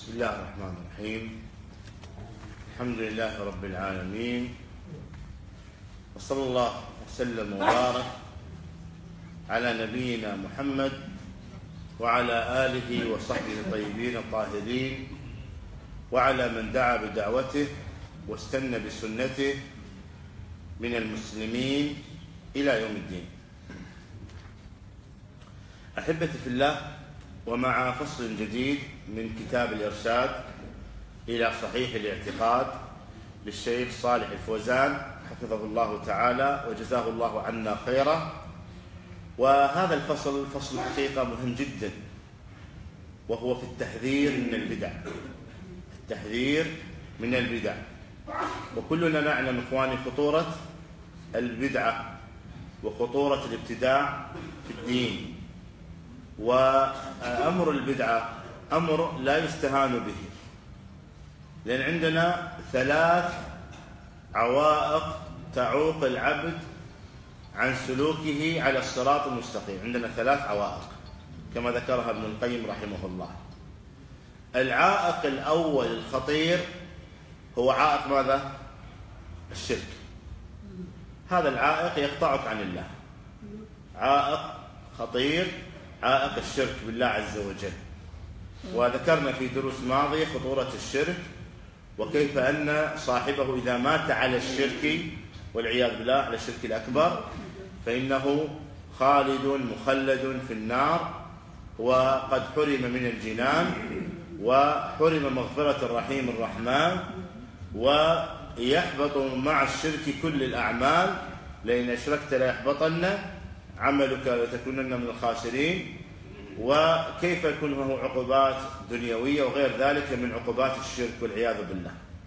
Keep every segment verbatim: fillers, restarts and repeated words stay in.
بسم الله الرحمن الرحيم. الحمد لله رب العالمين، وصلى الله وسلم وبارك على نبينا محمد وعلى آله وصحبه الطيبين الطاهرين، وعلى من دعا بدعوته واستنى بسنته من المسلمين إلى يوم الدين. أحبتي في الله، ومع فصل جديد من كتاب الإرشاد إلى صحيح الاعتقاد للشيخ صالح الفوزان حفظه الله تعالى وجزاه الله عنا خيرا. وهذا الفصل فصل حقيقة مهم جدا، وهو في التحذير من البدع. التحذير من البدع، وكلنا نعلم إخواني خطورة البدعة وخطورة الابتداع في الدين. وأمر البدعة أمر لا يستهان به، لأن عندنا ثلاث عوائق تعوق العبد عن سلوكه على الصراط المستقيم. عندنا ثلاث عوائق كما ذكرها ابن القيم رحمه الله. العائق الأول الخطير هو عائق ماذا؟ الشرك. هذا العائق يقطعك عن الله. عائق خطير، عائق الشرك بالله عز وجل. وذكرنا في دروس ماضية خطورة الشرك، وكيف أن صاحبه إذا مات على الشرك والعياذ بالله على الشرك الأكبر فإنه خالد مخلد في النار، وقد حرم من الجنان، وحرم مغفرة الرحيم الرحمن، ويحبط مع الشرك كل الأعمال. لئن أشركت ليحبطن عملك وتكونن من الخاسرين. وكيف يكون له عقوبات دنيوية وغير ذلك من عقوبات الشرك والعياذ بالله.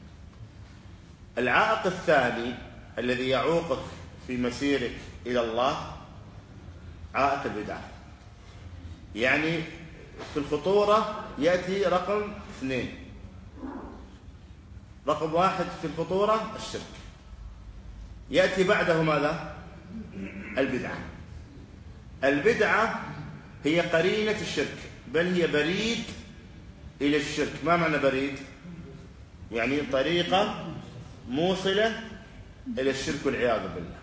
العائق الثاني الذي يعوقك في مسيرك إلى الله عائق البدعة. يعني في الخطورة يأتي رقم اثنين. رقم واحد في الخطورة الشرك، يأتي بعده ماذا؟ البدعة. البدعة هي قرينة الشرك، بل هي بريد إلى الشرك. ما معنى بريد؟ يعني طريقة موصلة إلى الشرك والعياذ بالله.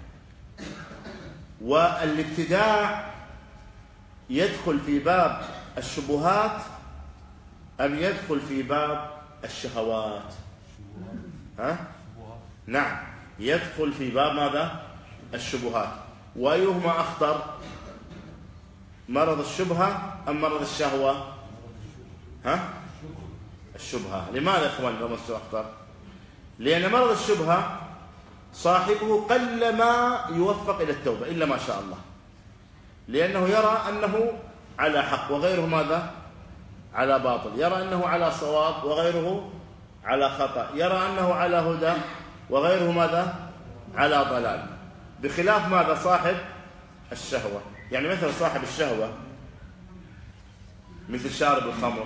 والابتداع يدخل في باب الشبهات أم يدخل في باب الشهوات؟ ها؟ نعم، يدخل في باب ماذا؟ الشبهات. وأيهما أخطر؟ مرض الشبهة أم مرض الشهوة؟ ها؟ الشبهة. لماذا إخوان رمزته أخطر؟ لأن مرض الشبهة صاحبه قلما يوفق إلى التوبة إلا ما شاء الله، لأنه يرى أنه على حق وغيره ماذا؟ على باطل. يرى أنه على صواب وغيره على خطأ. يرى أنه على هدى وغيره ماذا؟ على ضلال. بخلاف ماذا؟ صاحب الشهوة. يعني مثل صاحب الشهوة مثل شارب الخمر،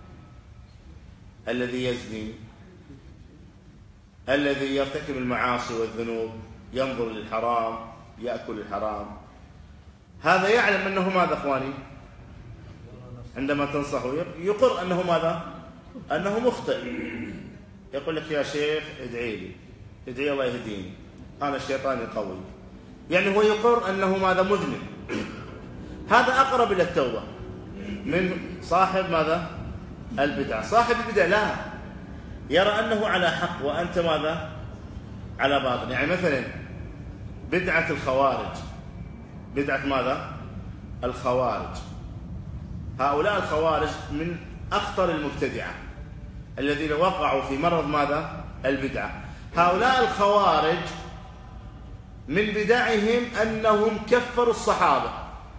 الذي يزني، الذي يرتكب المعاصي والذنوب، ينظر للحرام، يأكل الحرام. هذا يعلم أنه ماذا أخواني؟ عندما تنصحه يقر أنه ماذا؟ أنه مخطئ. يقول لك يا شيخ ادعي لي، ادعي الله يهديني، أنا شيطاني قوي. يعني هو يقر أنه ماذا؟ مذنب. هذا أقرب إلى التوبة من صاحب ماذا؟ البدعة. صاحب البدعة لا، يرى أنه على حق وأنت ماذا؟ على باطل. يعني مثلا بدعة الخوارج، بدعة ماذا؟ الخوارج. هؤلاء الخوارج من أخطر المبتدعة الذين وقعوا في مرض ماذا؟ البدعة. هؤلاء الخوارج من بدعهم أنهم كفروا الصحابة.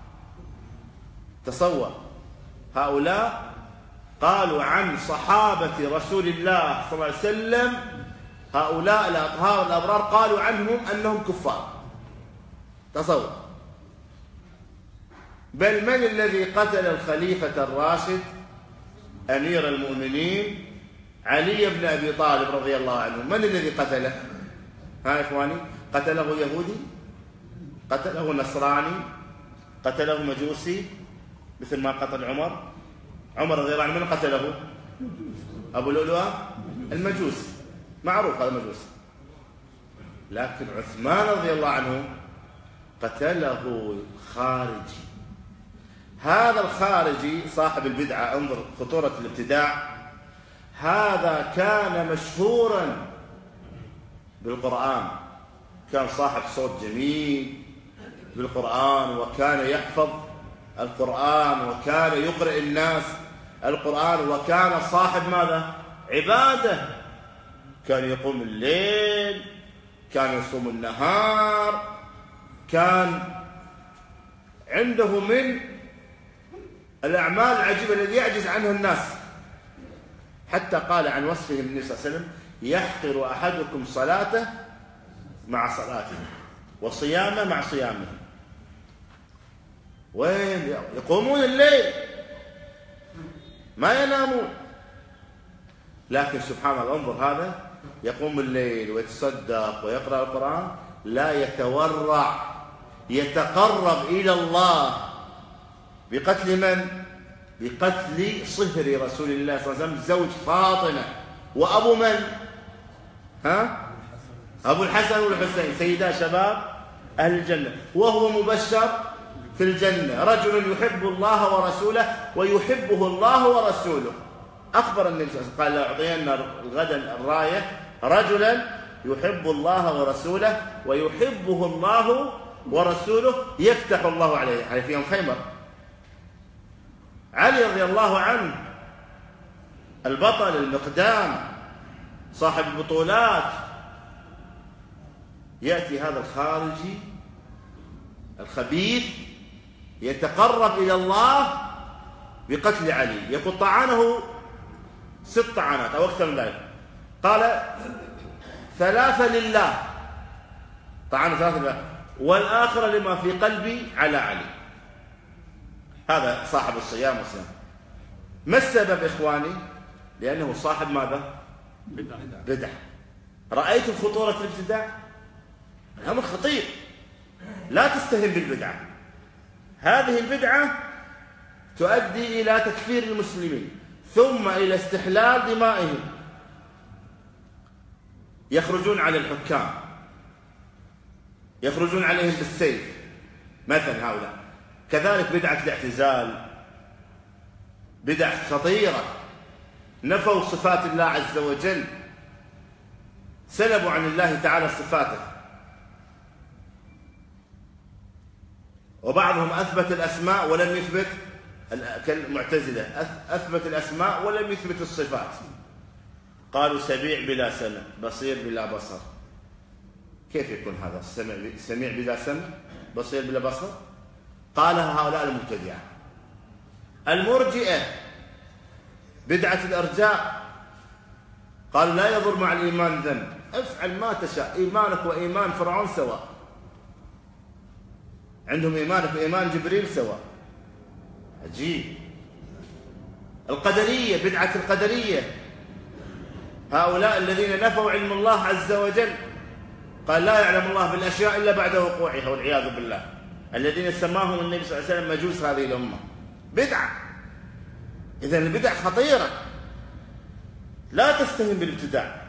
تصور، هؤلاء قالوا عن صحابة رسول الله صلى الله عليه وسلم، هؤلاء الأطهار الأبرار قالوا عنهم أنهم كفار. تصور. بل من الذي قتل الخليفة الراشد أمير المؤمنين علي بن أبي طالب رضي الله عنه؟ من الذي قتله؟ ها إخواني؟ قتله يهودي؟ قتله نصراني؟ قتله مجوسي مثل ما قتل عمر؟ عمر رضي الله عنه من قتله؟ أبو لؤلؤة المجوسي، معروف هذا المجوسي. لكن عثمان رضي الله عنه قتله خارجي. هذا الخارجي صاحب البدعة، انظر خطورة الابتداع، هذا كان مشهورا بالقرآن، كان صاحب صوت جميل بالقرآن، وكان يحفظ القرآن، وكان يقرئ الناس القرآن، وكان صاحب ماذا؟ عبادة. كان يقوم الليل، كان يصوم النهار، كان عنده من الأعمال العجيبة الذي يعجز عنها الناس. حتى قال عن وصفه النبي صلى الله عليه وسلم: يحقر أحدكم صلاته مع صلاته وصيامه مع صيامه. وين يقومون الليل ما ينامون، لكن سبحان الله انظر، هذا يقوم الليل ويتصدق ويقرأ القرآن، لا يتورع، يتقرب إلى الله بقتل من؟ بقتل صهر رسول الله صلى الله عليه وسلم زوج فاطمة، وأبو من؟ ها؟ أبو الحسن والحسين سيدا شباب أهل الجنة، وهو مبشر في الجنة، رجل يحب الله ورسوله ويحبه الله ورسوله. أخبر النبي صلى الله عليه وسلم قال: لأعطينا غدا الراية رجلا يحب الله ورسوله ويحبه الله ورسوله يفتح الله عليه، عليه في يوم خيبر. علي رضي الله عنه البطل المقدام صاحب البطولات، يأتي هذا الخارجي الخبيث يتقرب إلى الله بقتل علي، يقول طعنه ست طعنات أو أكثر من ذلك، قال ثلاثة لله، طعنه ثلاثة لله، والآخرة لما في قلبي على علي. هذا صاحب الصيام والصيام. ما السبب إخواني؟ لأنه صاحب ماذا؟ بدعة. رأيتم خطورة الابتداع؟ الأمر خطير، لا تستهن بالبدعة. هذه البدعة تؤدي إلى تكفير المسلمين، ثم إلى استحلال دمائهم. يخرجون على الحكام، يخرجون عليهم بالسيف مثلا هؤلاء. كذلك بدعة الاعتزال، بدعة خطيرة، نفوا صفات الله عز وجل، سلبوا عن الله تعالى صفاته. وبعضهم أثبت الأسماء ولم يثبت، كالمعتزلة أثبت الأسماء ولم يثبت الصفات. قالوا سميع بلا سمع، بصير بلا بصر. كيف يكون هذا؟ سميع بلا سمع، بصير بلا بصر؟ قالها هؤلاء المبتدعة. المرجئة بدعة الإرجاء، قالوا لا يضر مع الإيمان ذنب، افعل ما تشاء، إيمانك وإيمان فرعون سواء. عندهم إيمانك وإيمان جبريل سواء. عجيب. القدرية، بدعة القدرية، هؤلاء الذين نفوا علم الله عز وجل، قال لا يعلم الله بالأشياء إلا بعد وقوعها والعياذ بالله، الذين سماهم النبي صلى الله عليه وسلم مجوس هذه الأمة. بدعة. إذن البدع خطيرة، لا تستهن بالابتداع.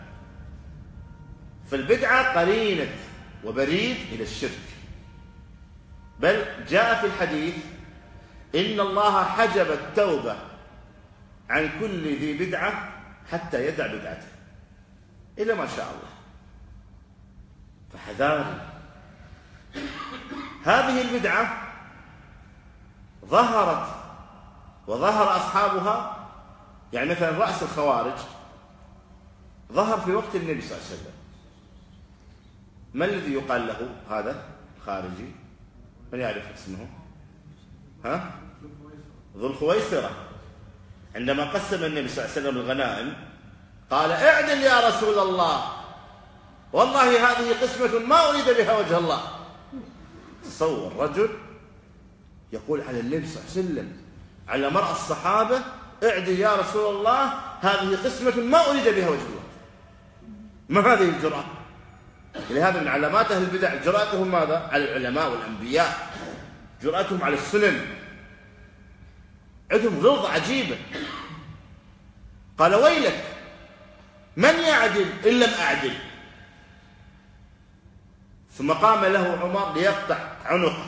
فالبدعة قرينة وبريد إلى الشرك. بل جاء في الحديث إن الله حجب التوبة عن كل ذي بدعة حتى يدع بدعته إلا ما شاء الله. فحذار. هذه البدعة ظهرت وظهر أصحابها، يعني مثلا رأس الخوارج ظهر في وقت النبي صلى الله عليه وسلم. ما الذي يقال له هذا خارجي؟ من يعرف اسمه؟ ها؟ ذو الخويصرة. عندما قسم النبي صلى الله عليه وسلم الغنائم قال اعدل يا رسول الله، والله هذه قسمة ما أريد بها وجه الله. تصور رجل يقول على النبي صلى الله عليه وسلم على مرأى الصحابة اعدل يا رسول الله، هذه قسمة ما أريد بها وجه الله. ما هذه الجرأة؟ لهذا من علامات أهل البدع جرأتهم ماذا؟ على العلماء والأنبياء، جرأتهم على السنن، عندهم غلظة عجيبة. قال ويلك من يعدل إن لم أعدل. ثم قام له عمر ليقطع عنقه،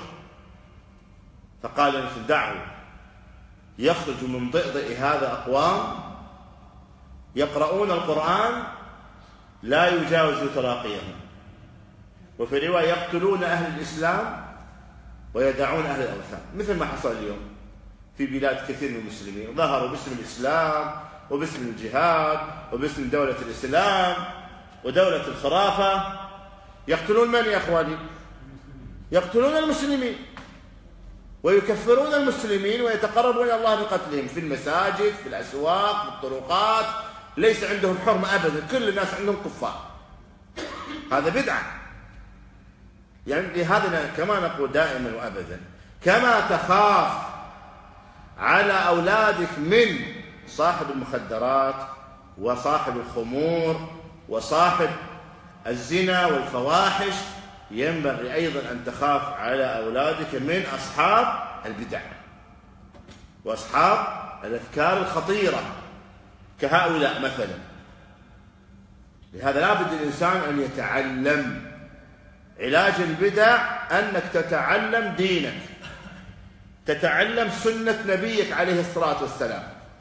فقال دعه، يخرج من ضئضئ هذا أقوام يقرؤون القرآن لا يجاوز تراقيهم، وفي رواية يقتلون أهل الإسلام ويدعون أهل الأوثان، مثل ما حصل اليوم في بلاد كثير من المسلمين، ظهروا باسم الإسلام وباسم الجهاد وباسم دولة الإسلام ودولة الخرافة، يقتلون من يا أخواني؟ يقتلون المسلمين ويكفرون المسلمين ويتقربون إلى الله بقتلهم في المساجد، في الأسواق، في الطرقات، ليس عندهم حرمة أبدا، كل الناس عندهم كفار. هذا بدعة. يعني لهذا كما نقول دائما وأبدا، كما تخاف على أولادك من صاحب المخدرات وصاحب الخمور وصاحب الزنا والفواحش، ينبغي أيضا أن تخاف على أولادك من أصحاب البدع وأصحاب الأفكار الخطيرة كهؤلاء مثلا. لهذا لا بد الإنسان أن يتعلم. علاج البدع أنك تتعلم دينك، تتعلم سنة نبيك عليه الصلاة والسلام.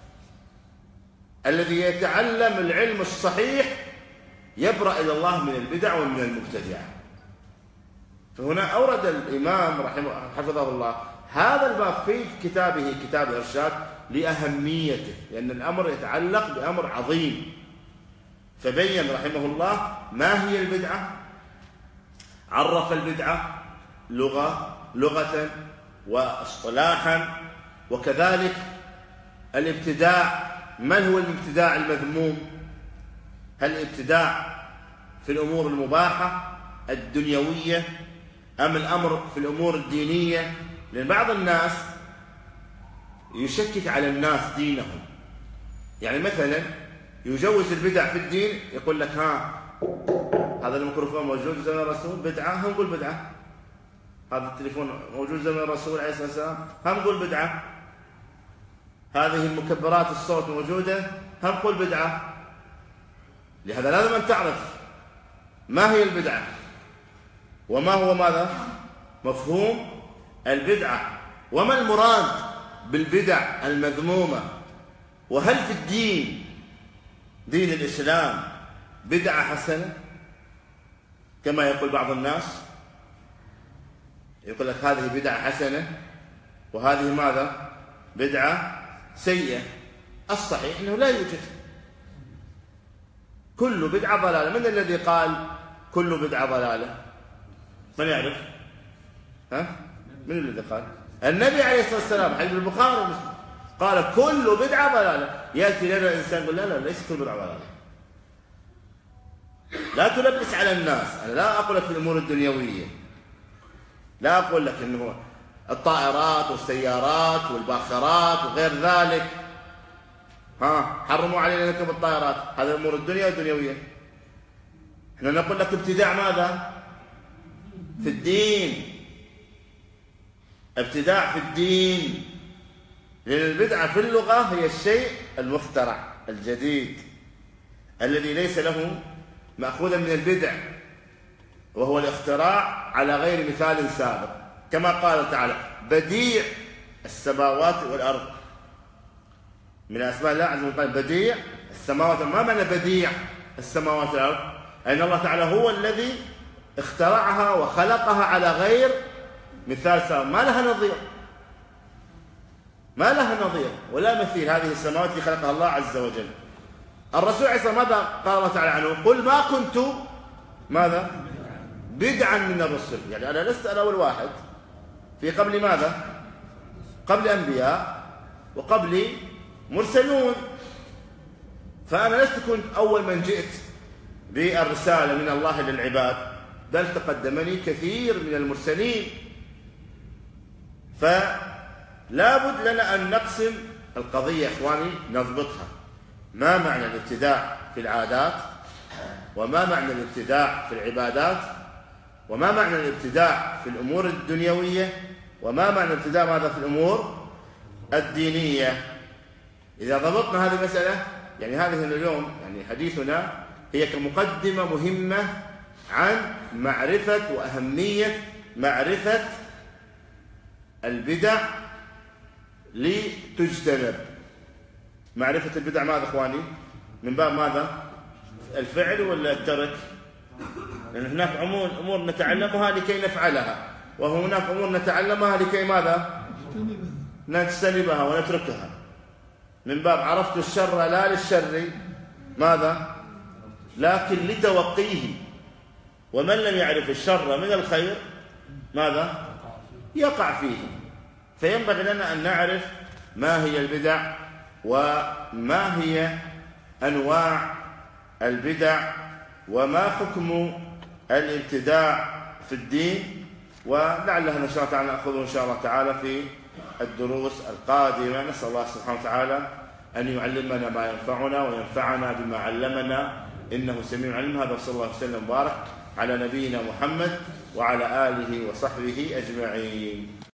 الذي يتعلم العلم الصحيح يبرأ إلى الله من البدع ومن المبتدعة. فهنا أورد الإمام رحمه حفظه الله هذا الباب في كتابه كتاب الإرشاد لأهميته، لأن الأمر يتعلق بأمر عظيم. فبين رحمه الله ما هي البدعة، عرف البدعة لغة لغة واصطلاحا، وكذلك الابتداع، من هو الابتداع المذموم؟ هل الابتداع في الأمور المباحة الدنيوية أم الأمر في الأمور الدينية؟ لأن بعض الناس يشكك على الناس دينهم، يعني مثلا يجوز البدع في الدين، يقول لك ها هذا الميكروفون موجود زمن الرسول بدعة، هم نقول بدعة. هذا التليفون موجود زمن الرسول عليه الصلاة والسلام، هم نقول بدعة. هذه المكبرات الصوت موجودة، هم نقول بدعة. لهذا لازم أن تعرف ما هي البدعة وما هو ماذا مفهوم البدعة، وما المراد بالبدع المذمومة، وهل في الدين دين الإسلام بدعة حسنة كما يقول بعض الناس، يقول لك هذه بدعة حسنة وهذه ماذا بدعة سيئة. الصحيح أنه لا يوجد، كل بدعة ضلالة. من الذي قال كل بدعة ضلالة؟ من يعرف؟ ها؟ من الذي قال؟ النبي عليه الصلاة والسلام، حديث البخاري ومسلم، قال كل بدعة ضلالة. يأتي لنا إنسان يقول لا لا ليس كل بدعة ضلالة. لا تلبس على الناس. أنا لا أقول لك في الأمور الدنيوية، لا أقول لك إنه الطائرات والسيارات والباخرات وغير ذلك، ها حرموا علينا نركب الطائرات، هذا أمور الدنيا والدنيوية. احنا نقول لك ابتداع ماذا؟ في الدين، ابتداع في الدين. لأن البدعة في اللغة هي الشيء المخترع الجديد الذي ليس له مأخوذا من البدع، وهو الاختراع على غير مثال سابق، كما قال تعالى بديع السماوات والأرض. من أسماء الله عز وجل بديع السماوات. ما معنى بديع السماوات والأرض؟ أن الله تعالى هو الذي اخترعها وخلقها على غير مثال سابق، ما لها نظير، ما لها نظير ولا مثيل. هذه السماوات التي خلقها الله عز وجل. الرسول عليه الصلاة والسلام ماذا قال الله تعالى عنه؟ قل ما كنت ماذا بدعا من الرسل. يعني أنا لست أنا أول واحد، في قبل ماذا؟ قبل أنبياء وقبل مرسلون، فأنا لست كنت أول من جئت بالرسالة من الله للعباد، بل تقدمني كثير من المرسلين. فلا بد لنا أن نقسم القضية إخواني، نضبطها. ما معنى الابتداع في العادات، وما معنى الابتداع في العبادات، وما معنى الابتداع في الأمور الدنيوية، وما معنى الابتداع ماذا في الأمور الدينية. إذا ضبطنا هذه المسألة يعني هذه اليوم يعني حديثنا هي كمقدمة مهمة عن معرفة وأهمية معرفة البدع لتجتنب. معرفة البدع ماذا إخواني؟ من باب ماذا؟ الفعل ولا الترك؟ لأن هناك أمور نتعلمها لكي نفعلها، وهناك أمور نتعلمها لكي ماذا؟ نجتنبها ونتركها. من باب عرفت الشر لا للشر ماذا؟ لكن لتوقيه. ومن لم يعرف الشر من الخير ماذا؟ يقع فيه. فينبغي لنا أن نعرف ما هي البدع وما هي أنواع البدع وما حكم الابتداع في الدين، ولعلها إن شاء الله تعالى نأخذه إن شاء الله تعالى في الدروس القادمة. نسأل الله سبحانه وتعالى أن يعلمنا ما ينفعنا وينفعنا بما علمنا، إنه سميع عليم. هذا صلى الله عليه وسلم وبارك على نبينا محمد وعلى آله وصحبه أجمعين.